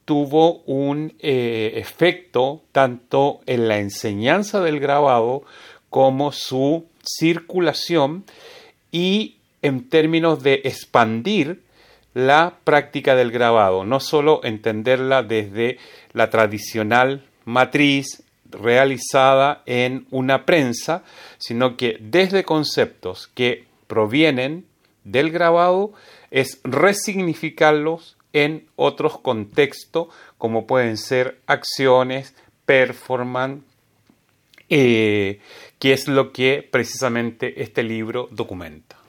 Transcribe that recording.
tuvo un efecto tanto en la enseñanza del grabado como su circulación y en términos de expandir la práctica del grabado, no solo entenderla desde la tradicional matriz realizada en una prensa, sino que desde conceptos que provienen del grabado es resignificarlos en otros contextos como pueden ser acciones, performance, que es lo que precisamente este libro documenta.